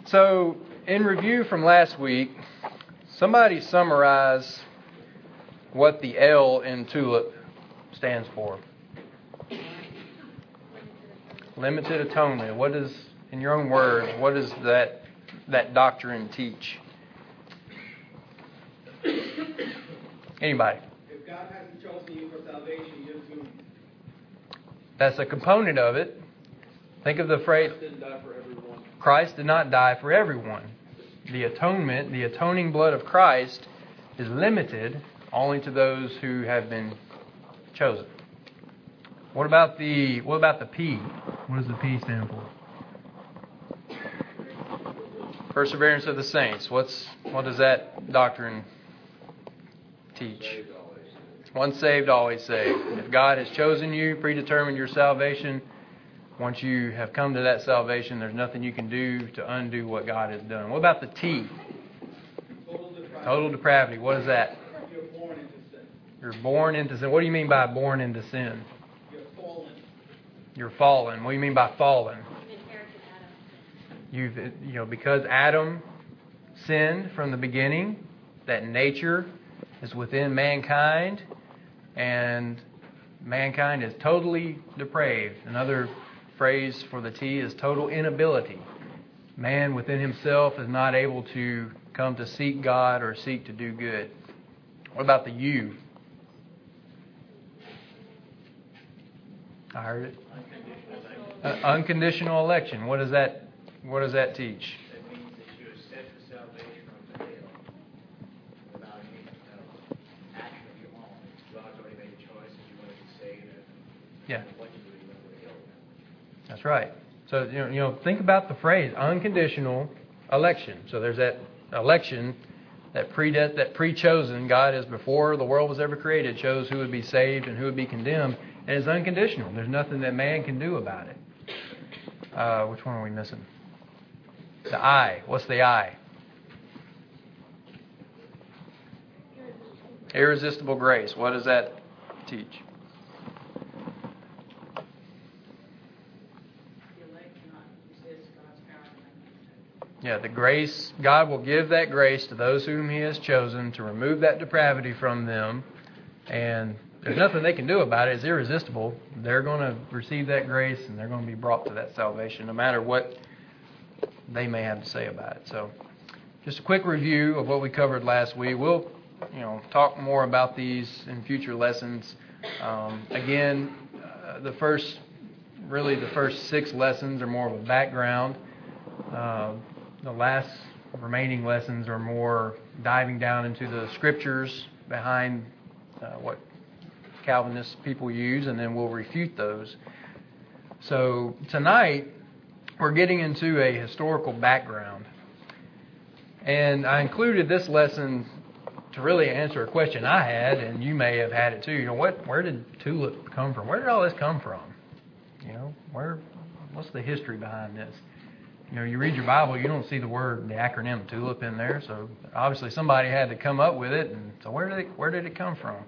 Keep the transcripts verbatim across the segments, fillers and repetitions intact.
So, in review from last week, somebody summarize what the L in TULIP stands for. Limited atonement. What is, in your own words, what does that that doctrine teach? Anybody? If God hasn't chosen you for salvation, you're doomed. That's a component of it. Think of the phrase, Christ didn't die for everyone. Christ did not die for everyone. The atonement, the atoning blood of Christ is limited only to those who have been chosen. What about the what about the P? What does the P stand for? Perseverance of the saints. What's what does that doctrine teach? Once saved, always saved. If God has chosen you, predetermined your salvation, once you have come to that salvation, there's nothing you can do to undo what God has done. What about the T? Total depravity. Total depravity. What is that? You're born into sin. You're born into sin. What do you mean by born into sin? You're fallen. You're fallen. What do you mean by fallen? You've, you know, because Adam sinned from the beginning, that nature is within mankind, and mankind is totally depraved. Another phrase for the T is total inability. Man within himself is not able to come to seek God or seek to do good. What about the U? I heard it. Uh, unconditional election. What does that? What does that teach? That means that you are set for salvation from the veil without any uh, action of your own. God's already made a choice if you want to be saved. Yeah. What you do, you want to help. That's right. So you know, you know, think about the phrase unconditional election. So there's that election, that pre that pre-chosen. God is before the world was ever created chose who would be saved and who would be condemned, and it's unconditional. There's nothing that man can do about it. Uh, which one are we missing? The I. What's the I? Irresistible grace. What does that teach? Yeah, the grace, God will give that grace to those whom He has chosen to remove that depravity from them. And there's nothing they can do about it. It's irresistible. They're going to receive that grace and they're going to be brought to that salvation no matter what they may have to say about it. So just a quick review of what we covered last week. We'll you know, talk more about these in future lessons. Um, again, uh, the first, really the first six lessons are more of a background. Uh, the last remaining lessons are more diving down into the scriptures behind uh, what Calvinist people use, and then we'll refute those. So tonight, we're getting into a historical background. And I included this lesson to really answer a question I had, and you may have had it too. You know, what? Where did TULIP come from? Where did all this come from? You know, where? What's the history behind this? You know, you read your Bible, you don't see the word, the acronym TULIP in there. So obviously somebody had to come up with it. And so where did it, where did it come from?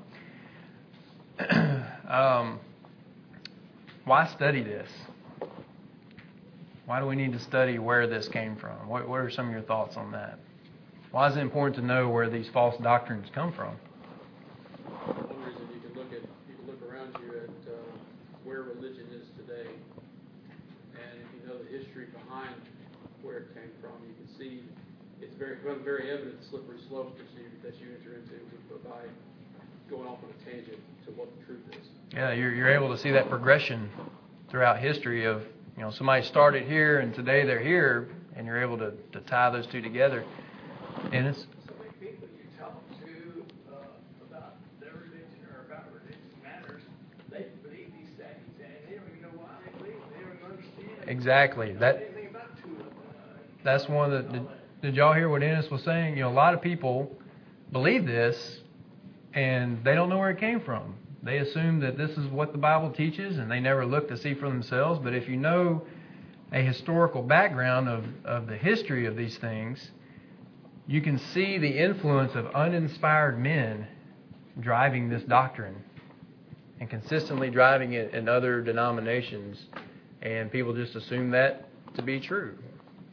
um, why study this? Why do we need to study where this came from? What, what are some of your thoughts on that? Why is it important to know where these false doctrines come from? One reason you can look at you can look around you at uh, where religion is today, and if you know the history behind where it came from, you can see it's very very evident the slippery slope that you that you enter into by going off on a tangent to what the truth is. Yeah, you're you're able to see that progression throughout history of, you know, somebody started here and today they're here, and you're able to, to tie those two together. Ennis? So many people you tell them to uh, about their religion or about religious matters, they believe these things, and they don't even know why they believe them. They don't even understand. Exactly. That. Anything about TULIP. Uh, That's one of the. Did, did y'all hear what Ennis was saying? You know, a lot of people believe this, and they don't know where it came from. They assume that this is what the Bible teaches, and they never look to see for themselves. But if you know a historical background of, of the history of these things, you can see the influence of uninspired men driving this doctrine and consistently driving it in other denominations. And people just assume that to be true.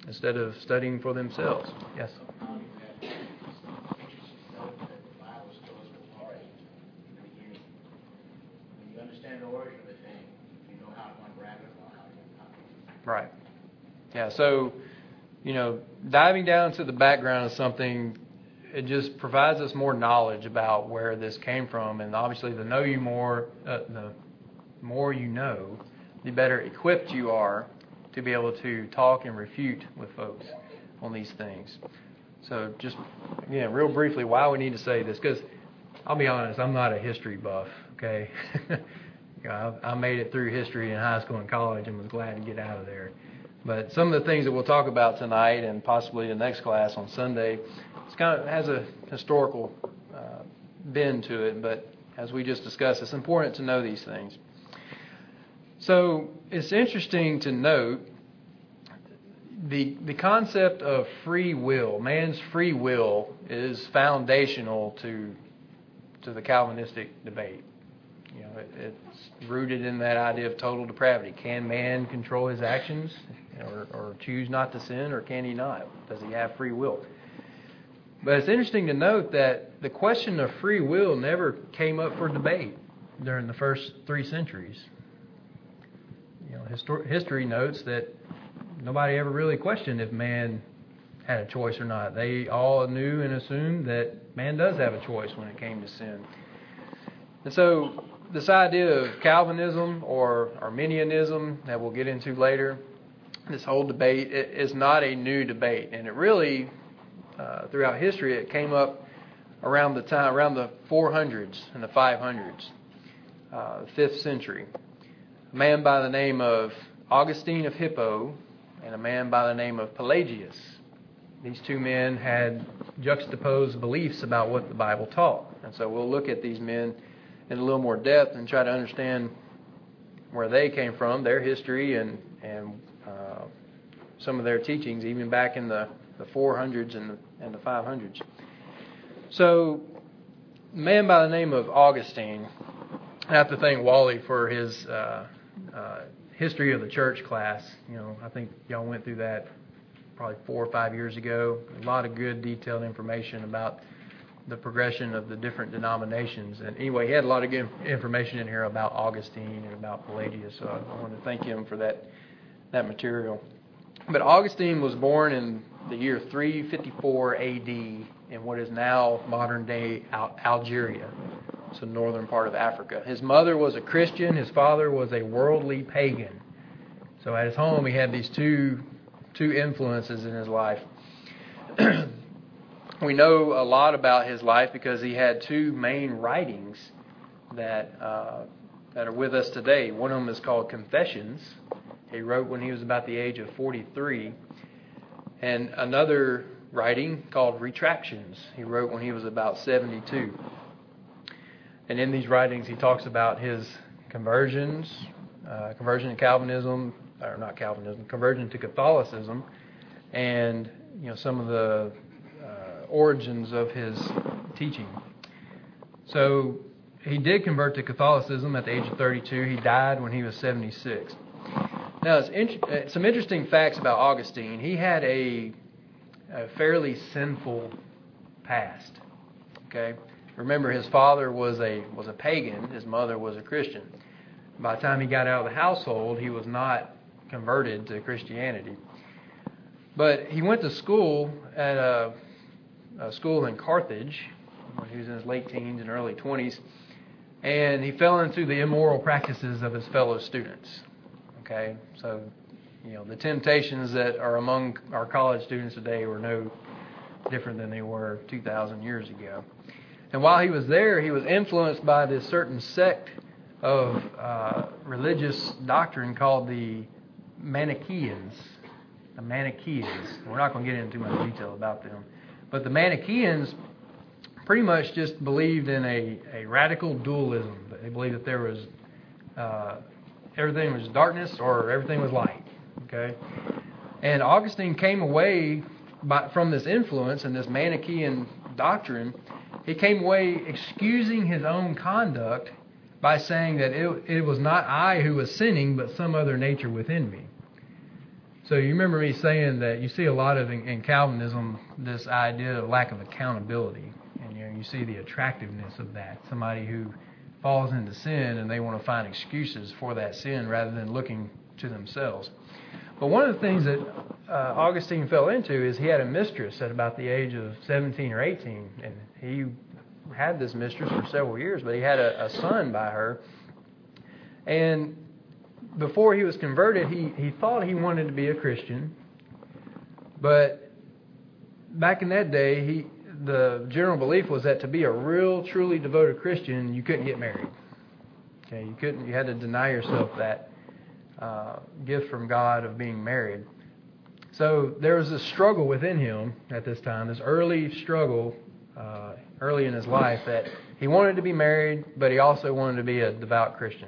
instead of studying for themselves. Yes? How do you have to teach yourself that the Bible stores with authority in the beginning? When you understand the origin of the thing, you know how to unwrap it or how to unpack it. Right. Yeah, so, you know, diving down to the background of something, it just provides us more knowledge about where this came from. And obviously, the know you more, uh, the more you know, the better equipped you are to be able to talk and refute with folks on these things. So just, again, real briefly, why we need to say this, because I'll be honest, I'm not a history buff, okay? you know, I, I made it through history in high school and college and was glad to get out of there. But some of the things that we'll talk about tonight and possibly the next class on Sunday, it's kind of has a historical uh, bend to it. But as we just discussed, it's important to know these things. So it's interesting to note the the concept of free will. Man's free will is foundational to to the Calvinistic debate. You know, it, it's rooted in that idea of total depravity. Can man control his actions, or, or choose not to sin, or can he not? Does he have free will? But it's interesting to note that the question of free will never came up for debate during the first three centuries. You know, histor- history notes that nobody ever really questioned if man had a choice or not. They all knew and assumed that man does have a choice when it came to sin. And so this idea of Calvinism or Arminianism that we'll get into later, this whole debate is not a new debate. And it really, uh, throughout history, it came up around the time, around the four hundreds and the five hundreds, uh, fifth century. A man by the name of Augustine of Hippo and a man by the name of Pelagius. These two men had juxtaposed beliefs about what the Bible taught. And so we'll look at these men in a little more depth and try to understand where they came from, their history, and and uh, some of their teachings, even back in the, the four hundreds and the, and the five hundreds. So, a man by the name of Augustine, I have to thank Wally for his uh, uh, history of the church class. You know, I think y'all went through that probably four or five years ago. A lot of good detailed information about the progression of the different denominations. And anyway, he had a lot of good information in here about Augustine and about Pelagius. So I want to thank him for that that material. But Augustine was born in the year three fifty-four A D in what is now modern-day Al- Algeria. It's the northern part of Africa. His mother was a Christian. His father was a worldly pagan. So at his home, he had these two two influences in his life. We know a lot about his life because he had two main writings that uh, that are with us today. One of them is called Confessions. He wrote when he was about the age of forty-three. And another writing called Retractions. He wrote when he was about seventy-two. And in these writings, he talks about his conversions, uh, conversion to Calvinism, or not Calvinism, conversion to Catholicism, and you know some of the uh, origins of his teaching. So he did convert to Catholicism at the age of thirty-two. He died when he was seventy-six. Now, it's in, some interesting facts about Augustine. He had a, a fairly sinful past. Okay, remember his father was a was a pagan. His mother was a Christian. By the time he got out of the household, he was not converted to Christianity. But he went to school at a, a school in Carthage when he was in his late teens and early twenties, and he fell into the immoral practices of his fellow students. Okay, so you know the temptations that are among our college students today were no different than they were two thousand years ago. And while he was there, he was influenced by this certain sect of uh, religious doctrine called the Manichaeans. The Manichaeans. We're not going to get into too much detail about them. But the Manichaeans pretty much just believed in a, a radical dualism. They believed that there was uh, everything was darkness or everything was light. Okay, and Augustine came away by, from this influence and this Manichaean doctrine. He came away excusing his own conduct by saying that it, it was not I who was sinning, but some other nature within me. So you remember me saying that you see a lot of in, in Calvinism this idea of lack of accountability, and you know you see the attractiveness of that. Somebody who falls into sin and they want to find excuses for that sin rather than looking to themselves. But one of the things that uh, Augustine fell into is he had a mistress at about the age of seventeen or eighteen, and he had this mistress for several years, but he had a, a son by her, and before he was converted, he, he thought he wanted to be a Christian, but back in that day, he the general belief was that to be a real, truly devoted Christian, you couldn't get married. Okay, you couldn't. You had to deny yourself that uh, gift from God of being married. So there was this struggle within him at this time, this early struggle, uh, early in his life, that he wanted to be married, but he also wanted to be a devout Christian.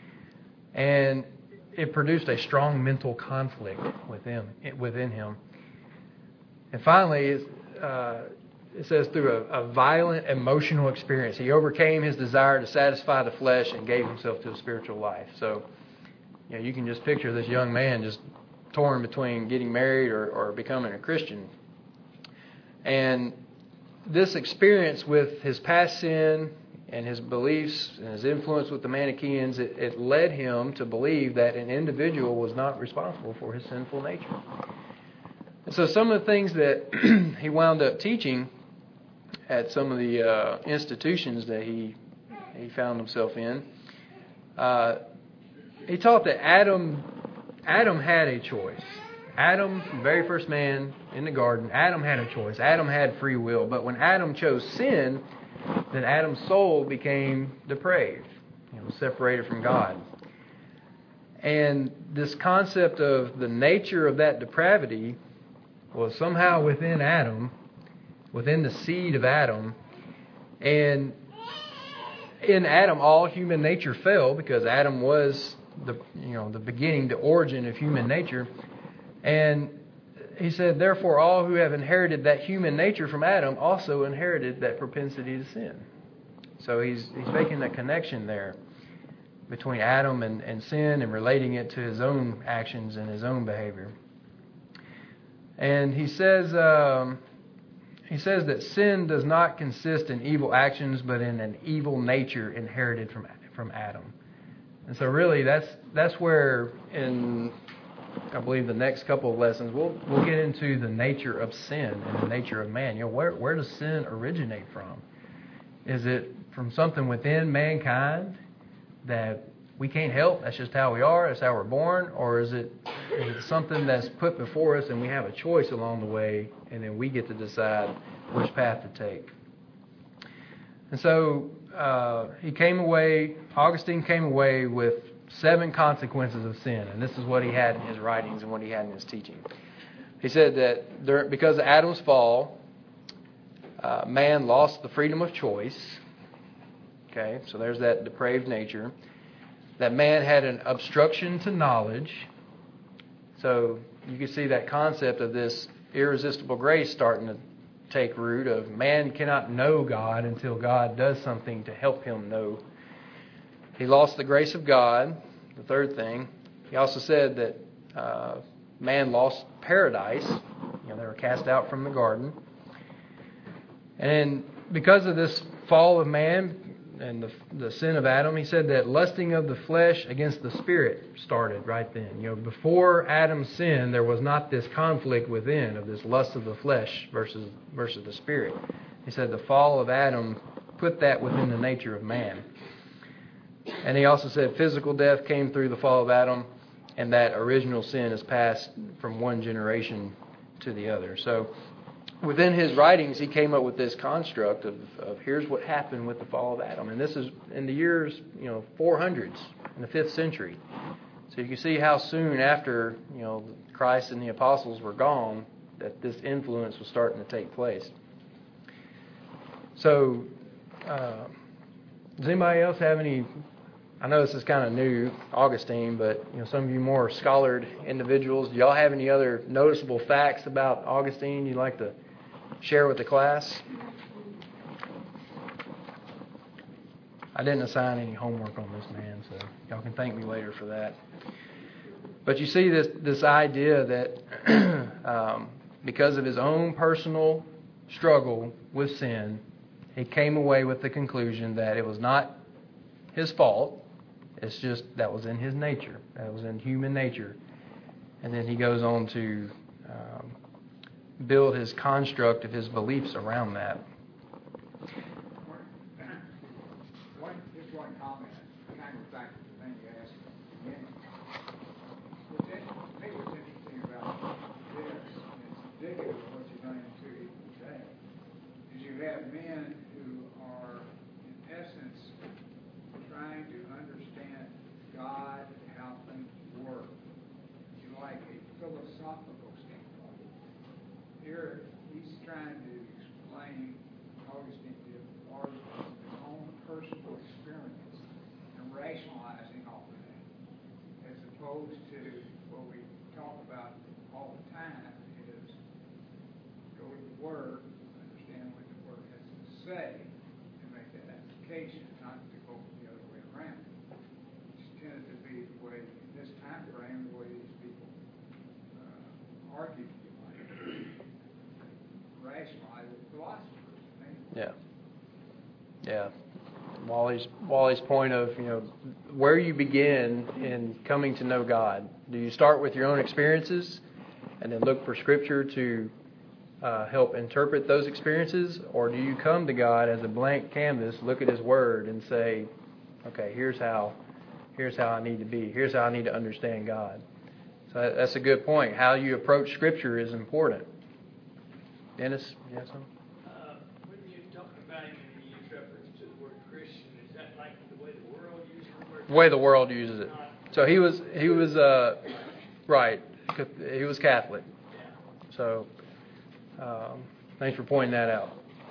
And it produced a strong mental conflict within within him. And finally, uh, it says through a, a violent emotional experience, he overcame his desire to satisfy the flesh and gave himself to a spiritual life. So, you know, you can just picture this young man just torn between getting married or, or becoming a Christian. And this experience with his past sin and his beliefs and his influence with the Manichaeans, it, it led him to believe that an individual was not responsible for his sinful nature. And so some of the things that he wound up teaching at some of the uh, institutions that he he found himself in, uh, he taught that Adam Adam had a choice. Adam, the very first man in the garden, Adam had a choice. Adam had free will. But when Adam chose sin, then Adam's soul became depraved, you know, separated from God. And this concept of the nature of that depravity was somehow within Adam, within the seed of Adam. And in Adam, all human nature fell because Adam was the you know the beginning, the origin of human nature. And he said, therefore, all who have inherited that human nature from Adam also inherited that propensity to sin. So he's he's making that connection there between Adam and, and sin and relating it to his own actions and his own behavior. And he says um, he says that sin does not consist in evil actions, but in an evil nature inherited from from Adam. And so really, that's that's where in I believe the next couple of lessons we'll we'll get into the nature of sin and the nature of man. You know, where where does sin originate from? Is it from something within mankind that we can't help? That's just how we are. That's how we're born. Or is it is it something that's put before us and we have a choice along the way, and then we get to decide which path to take? And so uh, he came away. Augustine came away with seven consequences of sin, and this is what he had in his writings and what he had in his teaching. He said that there, because of Adam's fall, uh, man lost the freedom of choice. Okay, so there's that depraved nature. That man had an obstruction to knowledge. So you can see that concept of this irresistible grace starting to take root of man cannot know God until God does something to help him know. He lost the grace of God, the third thing. He also said that uh, man lost paradise. You know, they were cast out from the garden. And because of this fall of man and the, the sin of Adam, he said that lusting of the flesh against the spirit started right then. You know, before Adam's sin, there was not this conflict within of this lust of the flesh versus versus the spirit. He said the fall of Adam put that within the nature of man. And he also said physical death came through the fall of Adam, and that original sin is passed from one generation to the other. So within his writings, he came up with this construct of, of here's what happened with the fall of Adam. And this is in the years, you know, four hundreds, in the fifth century. So you can see how soon after, you know, Christ and the apostles were gone that this influence was starting to take place. So uh, does anybody else have any... I know this is kind of new, Augustine, but you know, some of you more scholared individuals, do y'all have any other noticeable facts about Augustine you'd like to share with the class? I didn't assign any homework on this man, so y'all can thank me later for that. But you see this this idea that um, because of his own personal struggle with sin, he came away with the conclusion that it was not his fault. It's just that was in his nature. That was in human nature. And then he goes on to um, build his construct of his beliefs around that. One, just one comment, kind of back to the thing you asked at the beginning. What's in, I think what's interesting about this, and it's indicative of what you're going into even today, is you have men who are, in essence, trying to understand God and how things work. You like a philosophical standpoint. Here, he's trying to explain, Augustine did, Augustine's own personal experience and rationalizing all of that, as opposed to what we talk about all the time is go to the Word, understand what the Word has to say, and make that application, not to go the other way around. Which tended to be the way, in this time frame, the way these people uh, argued, if you like, rationalize with philosophers. Yeah. Yeah. Wally's Wally's point of, you know, where you begin in coming to know God. Do you start with your own experiences and then look for Scripture to uh, help interpret those experiences? Or do you come to God as a blank canvas, look at His Word and say, okay, here's how here's how I need to be. Here's how I need to understand God. So that, that's a good point. How you approach Scripture is important. Dennis, you have something? Uh, when you're talking about him and you use reference to the word Christian, is that like the way the world uses the word? The way the world uses it. So he was he was uh, right. He was Catholic. So um, thanks for pointing that out.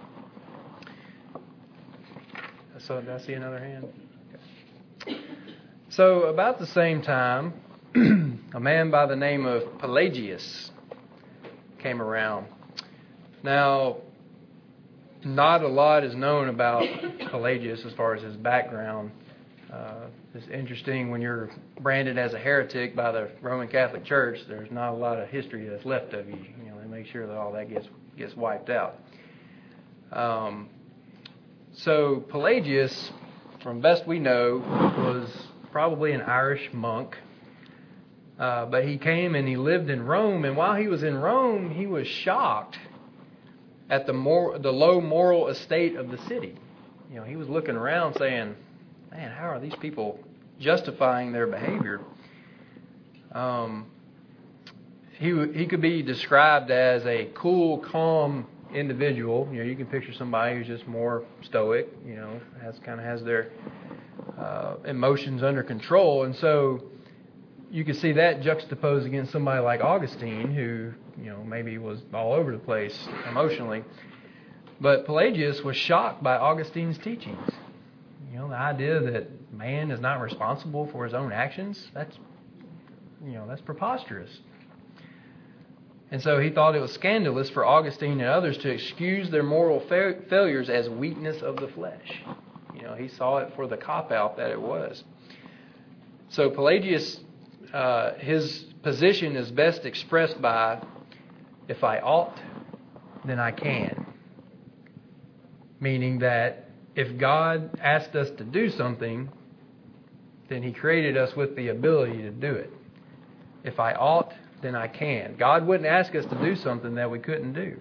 So did I see another hand? Okay. So about the same time, a man by the name of Pelagius came around. Now, not a lot is known about Pelagius as far as his background. Uh, it's interesting when you're branded as a heretic by the Roman Catholic Church. There's not a lot of history that's left of you. You know, they make sure that all that gets gets wiped out. Um, so Pelagius, from best we know, was probably an Irish monk. Uh, but he came and he lived in Rome, and while he was in Rome, he was shocked at the more the low moral estate of the city. You know, he was looking around saying, man, how are these people justifying their behavior? Um, he he could be described as a cool, calm individual. You know, you can picture somebody who's just more stoic. You know, has kind of has their uh, emotions under control, and so you can see that juxtaposed against somebody like Augustine, who, you know, maybe was all over the place emotionally. But Pelagius was shocked by Augustine's teachings. You know, the idea that man is not responsible for his own actions, that's, you know, that's preposterous. And so he thought it was scandalous for Augustine and others to excuse their moral fa- failures as weakness of the flesh. You know, he saw it for the cop-out that it was. So Pelagius, uh, his position is best expressed by, if I ought, then I can. Meaning that if God asked us to do something, then He created us with the ability to do it. If I ought, then I can. God wouldn't ask us to do something that we couldn't do.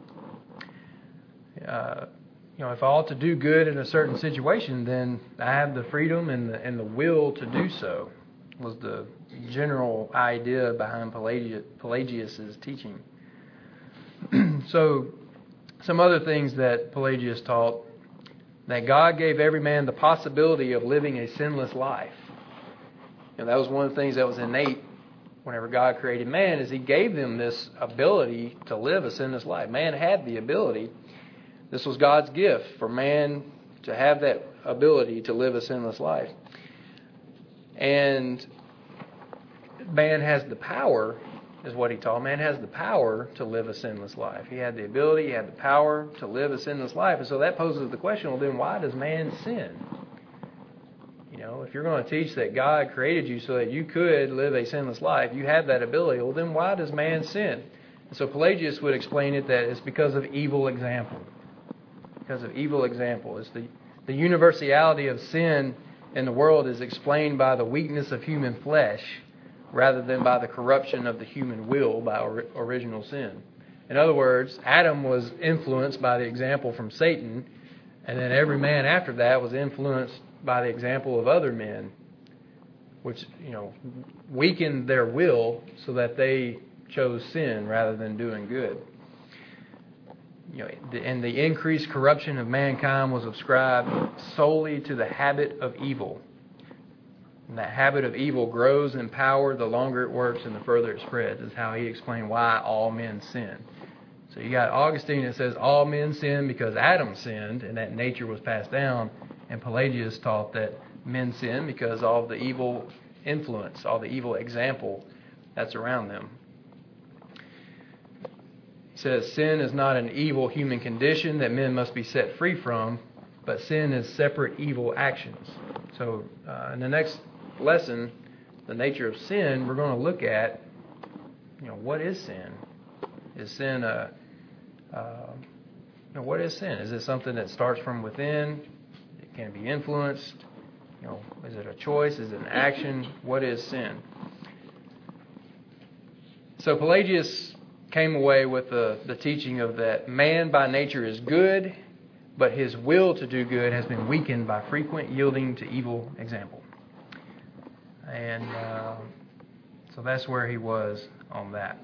Uh, you know, if I ought to do good in a certain situation, then I have the freedom and the, and the will to do so, was the general idea behind Pelagius, Pelagius's teaching. So, some other things that Pelagius taught: that God gave every man the possibility of living a sinless life. And that was one of the things that was innate whenever God created man, is He gave them this ability to live a sinless life. Man had the ability. This was God's gift for man to have that ability to live a sinless life. And man has the power, is what he taught. Man has the power to live a sinless life. He had the ability, he had the power to live a sinless life. And so that poses the question, well, then why does man sin? You know, know, if you're going to teach that God created you so that you could live a sinless life, you have that ability, well, then why does man sin? And so Pelagius would explain it that it's because of evil example. Because of evil example. It's the, the universality of sin in the world is explained by the weakness of human flesh rather than by the corruption of the human will by or, original sin. In other words, Adam was influenced by the example from Satan, and then every man after that was influenced by the example of other men, which, you know, weakened their will so that they chose sin rather than doing good. You know, and the increased corruption of mankind was ascribed solely to the habit of evil. And that habit of evil grows in power the longer it works and the further it spreads. Is how he explained why all men sin. So you got Augustine that says all men sin because Adam sinned and that nature was passed down. And Pelagius taught that men sin because all the evil influence, all the evil example that's around them. He says sin is not an evil human condition that men must be set free from, but sin is separate evil actions. So uh, in the next lesson, the nature of sin, we're going to look at, you know, what is sin? Is sin a, uh, you know, what is sin? Is it something that starts from within? It can be influenced. You know, is it a choice? Is it an action? What is sin? So Pelagius came away with the, the teaching of that man by nature is good, but his will to do good has been weakened by frequent yielding to evil example. And uh, so that's where he was on that.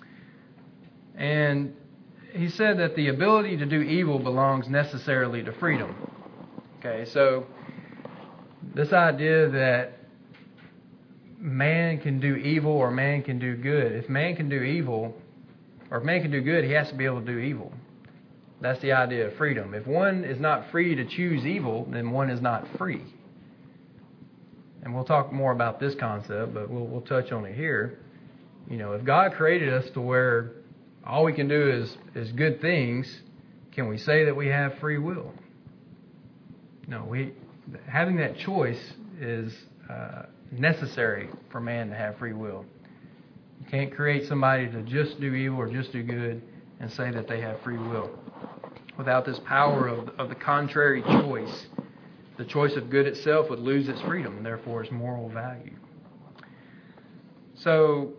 And he said that the ability to do evil belongs necessarily to freedom. Okay, so this idea that man can do evil or man can do good. If man can do evil, or if man can do good, he has to be able to do evil. That's the idea of freedom. If one is not free to choose evil, then one is not free. And we'll talk more about this concept, but we'll we'll touch on it here. You know, if God created us to where all we can do is, is good things, can we say that we have free will? No, we having that choice is uh, necessary for man to have free will. You can't create somebody to just do evil or just do good and say that they have free will. Without this power of, of the contrary choice, the choice of good itself would lose its freedom and therefore its moral value. So,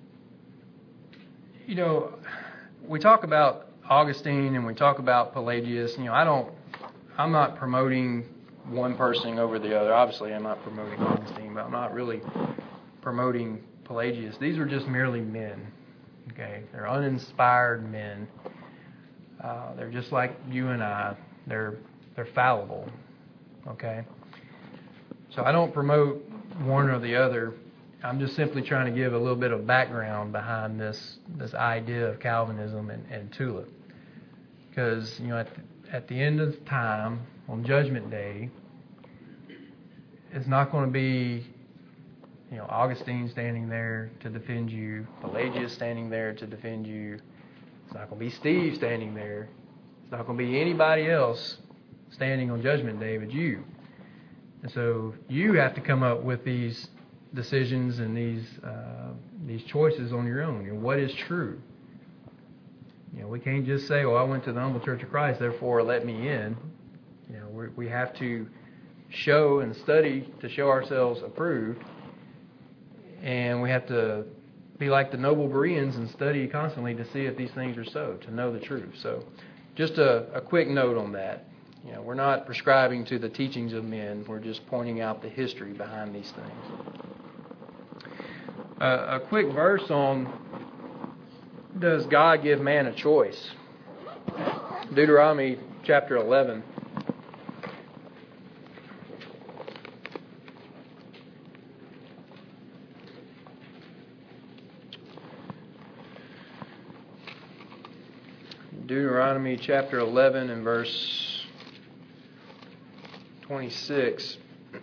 you know, we talk about Augustine and we talk about Pelagius. You know, I don't, I'm not promoting one person over the other. Obviously, I'm not promoting Augustine, but I'm not really promoting Pelagius. These are just merely men. Okay, they're uninspired men. Uh, they're just like you and I. They're they're fallible. Okay, so I don't promote one or the other. I'm just simply trying to give a little bit of background behind this this idea of Calvinism and, and tulip, because you know at the, at the end of time on Judgment Day, it's not going to be, you know, Augustine standing there to defend you, Pelagius standing there to defend you. It's not going to be Steve standing there. It's not going to be anybody else standing on Judgment Day but you. And so you have to come up with these decisions and these uh, these choices on your own. And what is true? You know, we can't just say, "Well, I went to the Humble Church of Christ, therefore let me in." You know, we we have to show and study to show ourselves approved. And we have to be like the noble Bereans and study constantly to see if these things are so, to know the truth. So just a, a quick note on that. You know, we're not prescribing to the teachings of men. We're just pointing out the history behind these things. Uh, a quick verse on, does God give man a choice? Deuteronomy chapter eleven. Deuteronomy chapter eleven and verse twenty-six.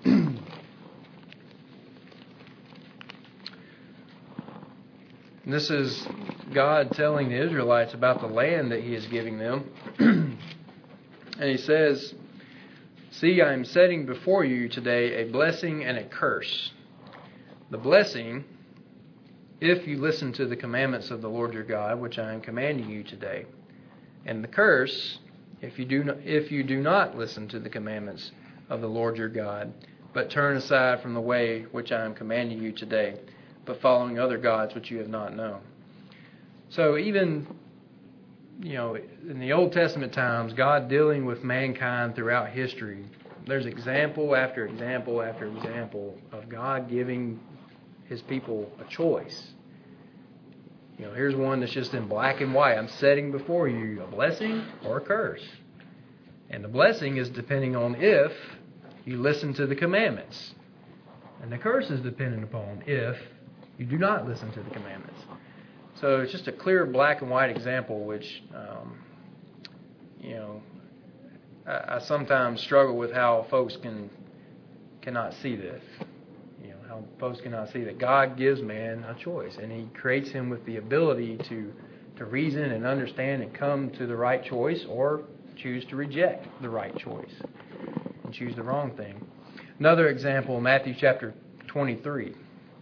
This is God telling the Israelites about the land that He is giving them. And He says, See, I am setting before you today a blessing and a curse. The blessing, if you listen to the commandments of the Lord your God, which I am commanding you today. And the curse, if you do not, if you do not listen to the commandments of the Lord your God, but turn aside from the way which I am commanding you today, but following other gods which you have not known. So even, you know, in the Old Testament times, God dealing with mankind throughout history, there's example after example after example of God giving His people a choice. You know, here's one that's just in black and white. I'm setting before you a blessing or a curse. And the blessing is depending on if you listen to the commandments. And the curse is dependent upon if you do not listen to the commandments. So it's just a clear black and white example, which, um, you know, I, I sometimes struggle with how folks can cannot see this. You know, how folks cannot see that God gives man a choice, and He creates him with the ability to to reason and understand and come to the right choice, or choose to reject the right choice and choose the wrong thing. Another example, Matthew chapter twenty-three.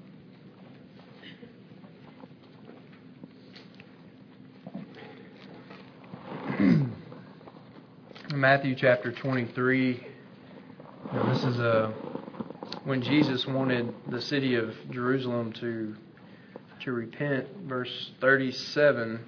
Matthew chapter twenty-three. Now this is a when Jesus wanted the city of Jerusalem to to repent. Verse thirty-seven.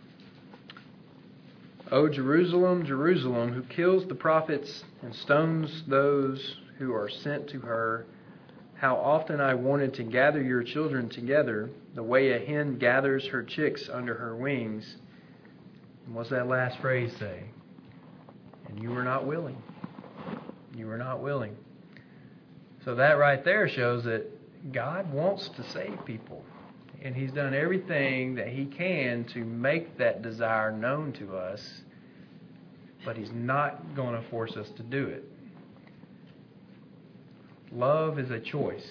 O Jerusalem, Jerusalem, who kills the prophets and stones those who are sent to her, how often I wanted to gather your children together, the way a hen gathers her chicks under her wings. And what's that last phrase say? And you were not willing. You were not willing. So that right there shows that God wants to save people. And He's done everything that He can to make that desire known to us. But He's not going to force us to do it. Love is a choice.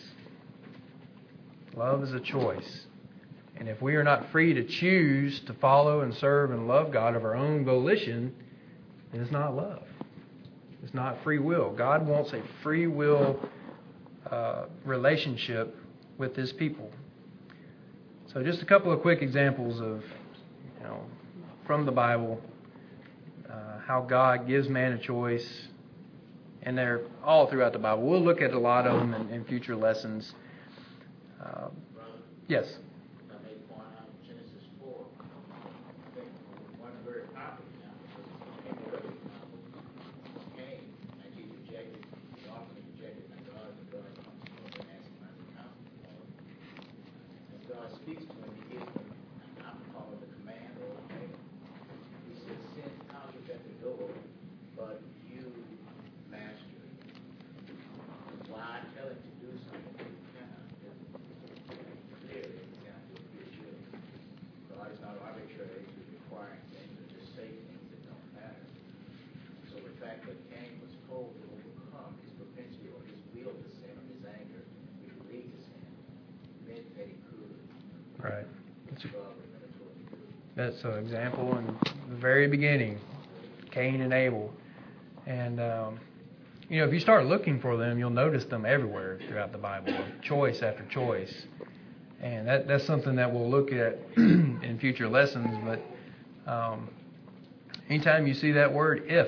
Love is a choice. And if we are not free to choose to follow and serve and love God of our own volition, then it's not love. It's not free will. God wants a free will uh, relationship with His people. So just a couple of quick examples of, you know, from the Bible, uh, how God gives man a choice. And they're all throughout the Bible. We'll look at a lot of them in, in future lessons. Uh, Brother, yes. I may point out Genesis four. I think one very popular example was Cain, Cain, and he rejected, he often rejected the God, and God comes to him and asks him as a counsel. As God speaks to him, He gives him, I'm calling the command or okay. He says, sin comes at the door, but you master it. Why I tell him to do something he cannot do? Clearly, he cannot do it for your children. God is not arbitrary to requiring things or just say things that don't matter. So the fact that Cain was told to overcome his propensity or his will to sin or his anger, which would lead to sin, meant that he could. Right. That's, a, God would have told him to do it. that's an example in the very beginning. Cain and Abel. And, um, you know, if you start looking for them, you'll notice them everywhere throughout the Bible. Choice after choice. And that that's something that we'll look at in future lessons. But um, anytime you see that word if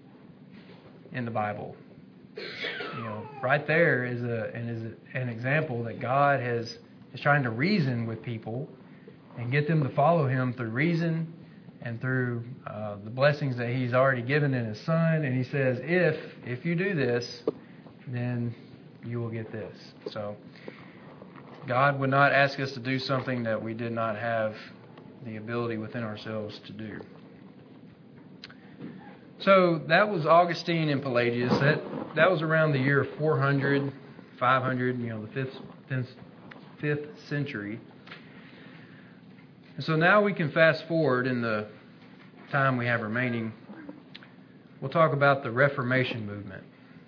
in the Bible, you know, right there is a and is an example that God has is trying to reason with people and get them to follow Him through reason and through uh, the blessings that He's already given in His Son. And He says, if if you do this, then you will get this. So God would not ask us to do something that we did not have the ability within ourselves to do. So that was Augustine and Pelagius. That that was around the year four hundred, five hundred, you know, the fifth, fifth, fifth century. And so now we can fast forward in the time we have remaining. We'll talk about the Reformation movement.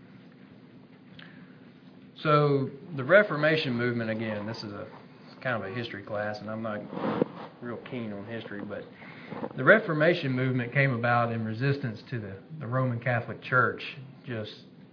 So the Reformation movement, again, this is a kind of a history class, and I'm not real keen on history, but the Reformation movement came about in resistance to the, the Roman Catholic Church just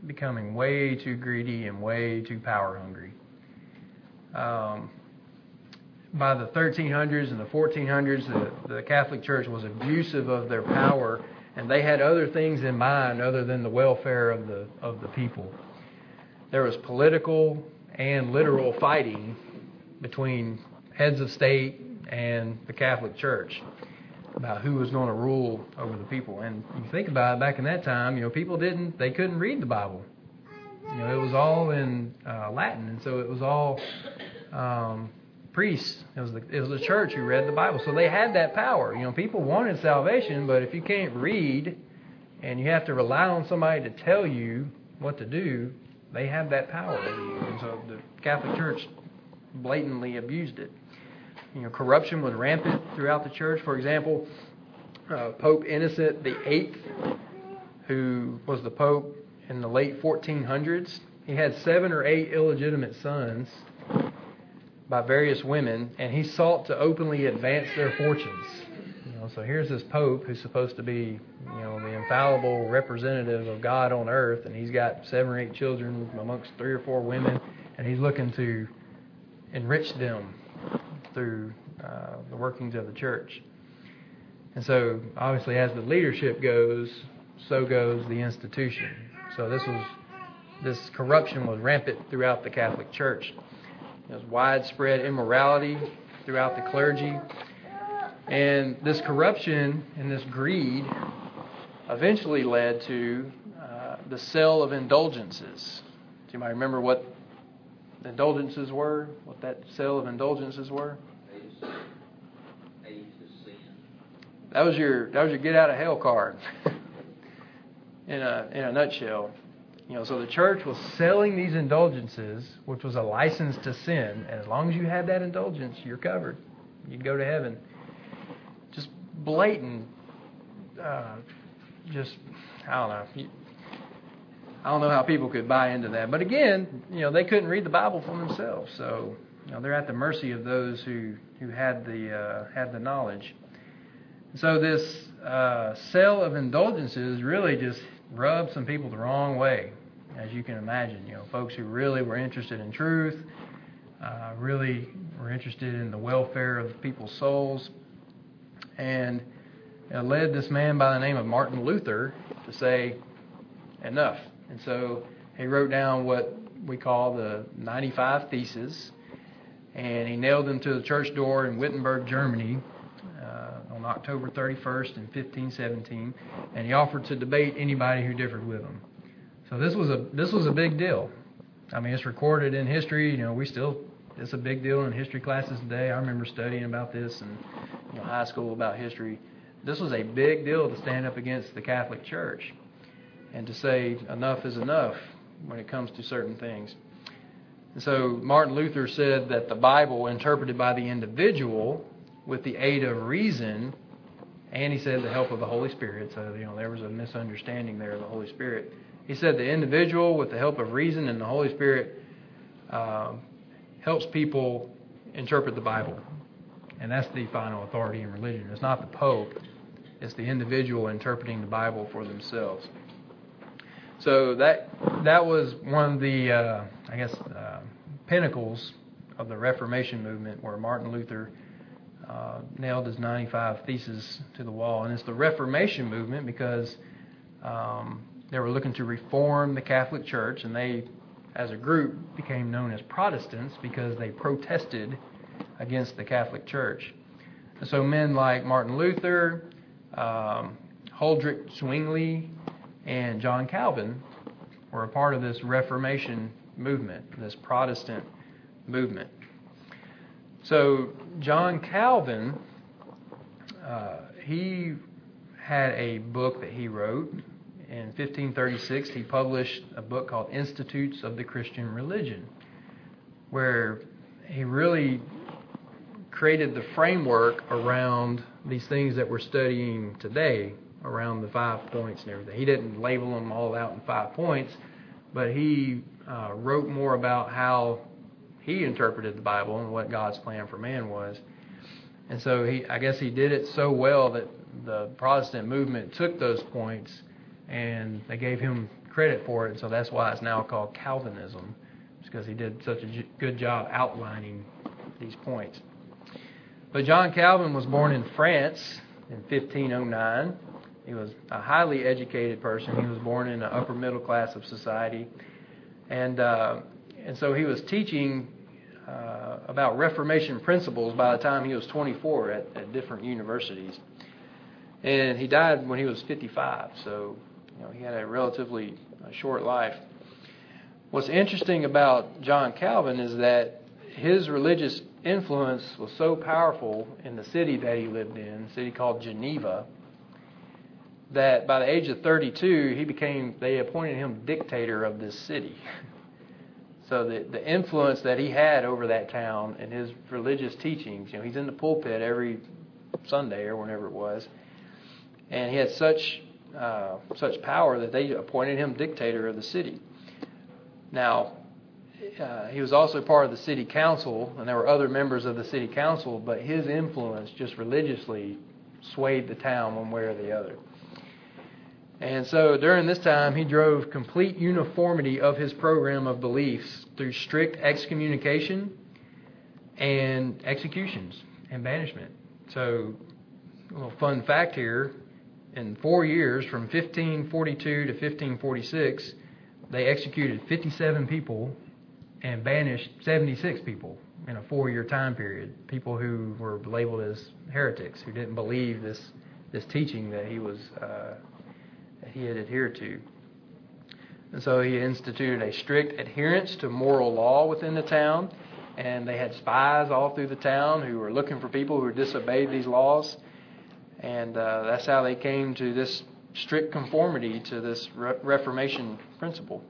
becoming way too greedy and way too power hungry. Um, by the thirteen hundreds and the fourteen hundreds, the, the Catholic Church was abusive of their power, and they had other things in mind other than the welfare of the of the people. There was political and literal fighting between heads of state and the Catholic Church about who was going to rule over the people. And you think about it, back in that time, you know, people didn't, they couldn't read the Bible. You know, it was all in uh, Latin, and so it was all um, priests. It was the it was the church who read the Bible, so they had that power. You know, people wanted salvation, but if you can't read and you have to rely on somebody to tell you what to do, they have that power over you. And so the Catholic Church blatantly abused it. You know, corruption was rampant throughout the church. For example, uh, Pope Innocent the Eighth, who was the Pope in the late fourteen hundreds, he had seven or eight illegitimate sons by various women, and he sought to openly advance their fortunes. You know, so here's this Pope who's supposed to be, you know, the infallible representative of God on earth, and he's got seven or eight children amongst three or four women, and he's looking to enrich them through uh, the workings of the church. And so, obviously, as the leadership goes, so goes the institution. So this was this corruption was rampant throughout the Catholic Church. There was widespread immorality throughout the clergy. And this corruption and this greed eventually led to uh, the sale of indulgences. Do you might remember what indulgences were? What that sale of indulgences were? That was your that was your get out of hell card. in a in a nutshell. You know, so the church was selling these indulgences, which was a license to sin. And as long as you had that indulgence, you're covered. You'd go to heaven. Just blatant, uh, just, I don't know. You, I don't know how people could buy into that. But again, you know, they couldn't read the Bible for themselves. So, you know, they're at the mercy of those who, who had the uh, had the knowledge. So this uh, sale of indulgences really just rubbed some people the wrong way, as you can imagine. You know, folks who really were interested in truth, uh, really were interested in the welfare of people's souls, and it led this man by the name of Martin Luther to say, enough. And so he wrote down what we call the ninety-five Theses, and he nailed them to the church door in Wittenberg, Germany, uh, on October thirty-first in fifteen seventeen, and he offered to debate anybody who differed with him. So this was a this was a big deal. I mean, it's recorded in history. You know, we still it's a big deal in history classes today. I remember studying about this in you know, high school about history. This was a big deal to stand up against the Catholic Church and to say enough is enough when it comes to certain things. And so Martin Luther said that the Bible, interpreted by the individual with the aid of reason, and he said the help of the Holy Spirit. So, you know, there was a misunderstanding there of the Holy Spirit. He said the individual with the help of reason and the Holy Spirit uh, helps people interpret the Bible. And that's the final authority in religion. It's not the Pope. It's the individual interpreting the Bible for themselves. So that that was one of the, uh, I guess, uh, pinnacles of the Reformation movement, where Martin Luther uh, nailed his ninety-five Theses to the wall. And it's the Reformation movement because um, they were looking to reform the Catholic Church, and they, as a group, became known as Protestants because they protested against the Catholic Church. And so men like Martin Luther, um, Huldrych Zwingli, and John Calvin were a part of this Reformation movement, this Protestant movement. So John Calvin, uh, he had a book that he wrote. In fifteen thirty-six, he published a book called Institutes of the Christian Religion, where he really created the framework around these things that we're studying today, around the five points and everything. He didn't label them all out in five points, but he uh, wrote more about how he interpreted the Bible and what God's plan for man was. And so he, I guess he did it so well that the Protestant movement took those points and they gave him credit for it, and so that's why it's now called Calvinism, because he did such a j- good job outlining these points. But John Calvin was born in France in fifteen oh nine. He was a highly educated person. He was born in the upper middle class of society, and uh, and so he was teaching uh, about Reformation principles by the time he was twenty-four at, at different universities. And he died when he was fifty-five, so you know he had a relatively short life. What's interesting about John Calvin is that his religious influence was so powerful in the city that he lived in, a city called Geneva, that by the age of thirty-two, he became, they appointed him dictator of this city. So the, the influence that he had over that town and his religious teachings, you know, he's in the pulpit every Sunday or whenever it was, and he had such uh, such power that they appointed him dictator of the city. Now, uh, he was also part of the city council, and there were other members of the city council, but his influence just religiously swayed the town one way or the other. And so during this time, he drove complete uniformity of his program of beliefs through strict excommunication and executions and banishment. So, a little fun fact here, in four years, from fifteen forty-two to fifteen forty-six, they executed fifty-seven people and banished seventy-six people in a four-year time period. People who were labeled as heretics, who didn't believe this this teaching that he was uh, that he had adhered to. And so he instituted a strict adherence to moral law within the town, and they had spies all through the town who were looking for people who disobeyed these laws. And uh, that's how they came to this strict conformity to this Re- Reformation principle.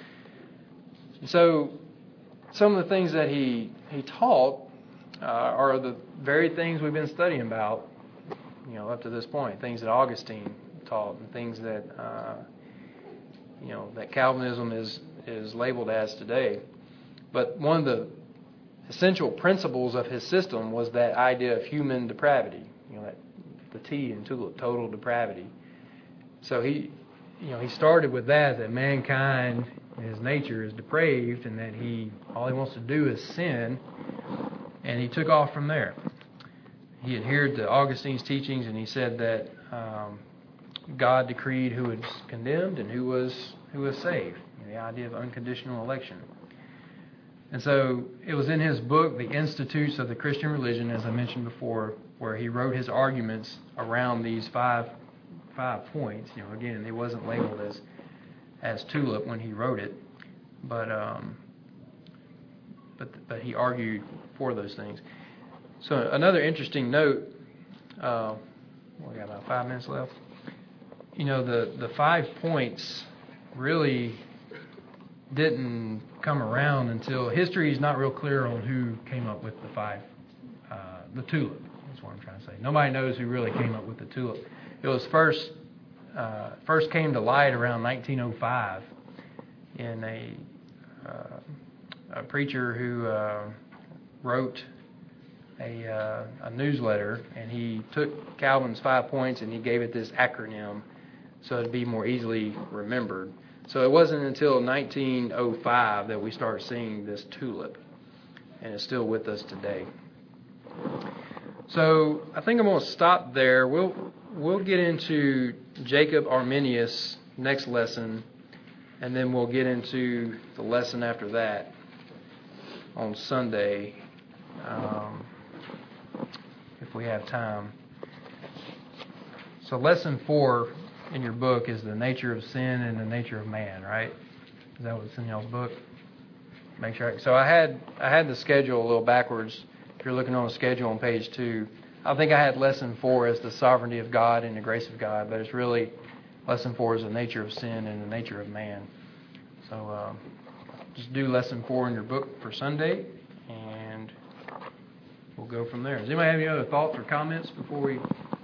And so some of the things that he he taught uh, are the very things we've been studying about, you know, up to this point. Things that Augustine taught, and things that uh, you know that Calvinism is is labeled as today. But one of the essential principles of his system was that idea of human depravity. You know, that the T in tulip, total depravity. So he, you know, he started with that, that mankind, his nature is depraved, and that he, all he wants to do is sin, and he took off from there. He adhered to Augustine's teachings, and he said that um, God decreed who was condemned and who was who was saved. You know, the idea of unconditional election. And so it was in his book, The Institutes of the Christian Religion, as I mentioned before, where he wrote his arguments around these five five points. You know, again, it wasn't labeled as as tulip when he wrote it, but um, but but he argued for those things. So another interesting note. Uh, we got about five minutes left. You know, the the five points really didn't come around until history is not real clear on who came up with the five, uh, the tulip. That's what I'm trying to say. Nobody knows who really came up with the tulip. It was first uh, first came to light around nineteen oh five in a uh, a preacher who uh, wrote a uh, a newsletter, and he took Calvin's five points and he gave it this acronym so it'd be more easily remembered. So it wasn't until nineteen oh five that we start seeing this tulip, and it's still with us today. So I think I'm going to stop there. We'll we'll get into Jacob Arminius next lesson, and then we'll get into the lesson after that on Sunday, um, if we have time. So lesson four in your book is the nature of sin and the nature of man, right? Is that what's in y'all's book? Make sure. I, so I had I had the schedule a little backwards. If you're looking on the schedule on page two, I think I had lesson four as the sovereignty of God and the grace of God, but it's really lesson four is the nature of sin and the nature of man. So uh, just do lesson four in your book for Sunday, and we'll go from there. Does anybody have any other thoughts or comments before we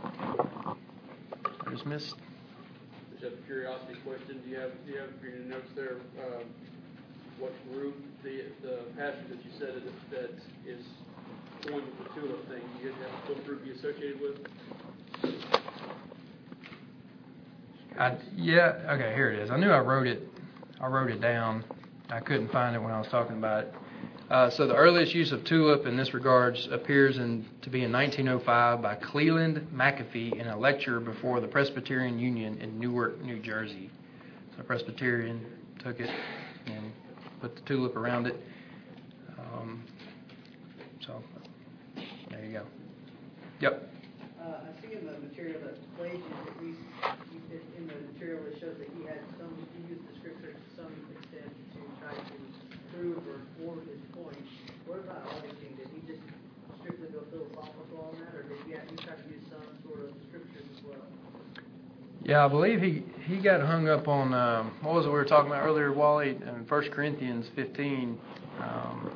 are dismissed? Just have a curiosity question. Do you have do you have in your notes there um, what group the the passage that you said that, that is going with the tulip thing? Do you have what group you associated with? I, yeah, okay, here it is. I knew I wrote it. I wrote it down. I couldn't find it when I was talking about it. Uh, so the earliest use of tulip in this regards appears in to be in nineteen oh five by Cleland McAfee in a lecture before the Presbyterian Union in Newark, New Jersey. So Presbyterian took it and put the tulip around it. Um, so there you go. Yep. Uh, I see in the material that Pelagius, at least he- in the material, it shows that he had some, he used the scripture to some extent to try to prove or form his point. What about Augustine? Did he just strictly go philosophical on that, or did he, he try to use some sort of scriptures as well? Yeah, I believe he, he got hung up on, um, what was it we were talking about earlier, Wally, in First Corinthians fifteen. Um,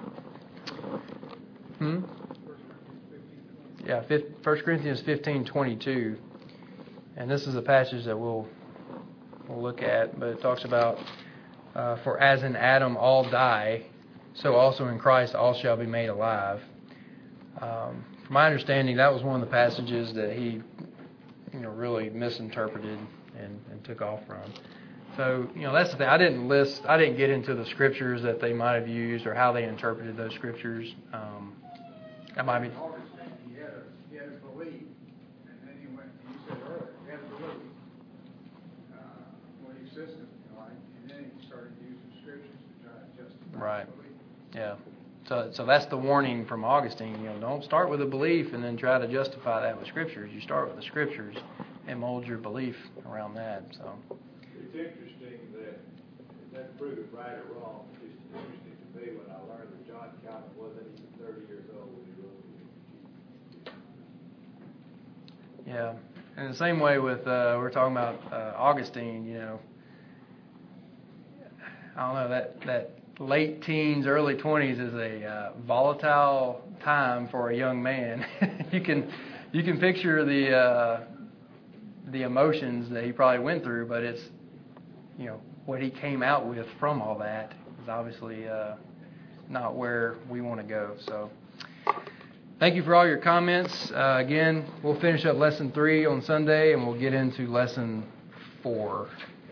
hmm? Yeah, First Corinthians fifteen twenty-two. And this is a passage that we'll, we'll look at, but it talks about, uh, for as in Adam all die, so also in Christ all shall be made alive. Um, from my understanding, that was one of the passages that he you know, really misinterpreted and, and took off from. So, you know, that's the thing. I didn't list, I didn't get into the scriptures that they might have used or how they interpreted those scriptures. Um, that might be. Augustine, he had a, he had a belief, and then he went, you said earlier, he had a belief, uh, belief system, right? And then he started using scriptures to try to justify Right. his belief. Yeah. So, so that's the warning from Augustine. You know, don't start with a belief and then try to justify that with scriptures. You start with the scriptures and mold your belief around that. So. It's interesting that, that prove it right or wrong, it's just interesting to me when I learned that John Calvin wasn't even thirty years old when he wrote it. Yeah. And the same way with, uh, we're talking about uh, Augustine, you know, I don't know, that, that late teens, early twenties is a uh, volatile time for a young man. you can you can picture the uh, the emotions that he probably went through, but it's, you know, what he came out with from all that is obviously uh, not where we want to go. So thank you for all your comments. Uh, again, we'll finish up lesson three on Sunday, and we'll get into lesson four.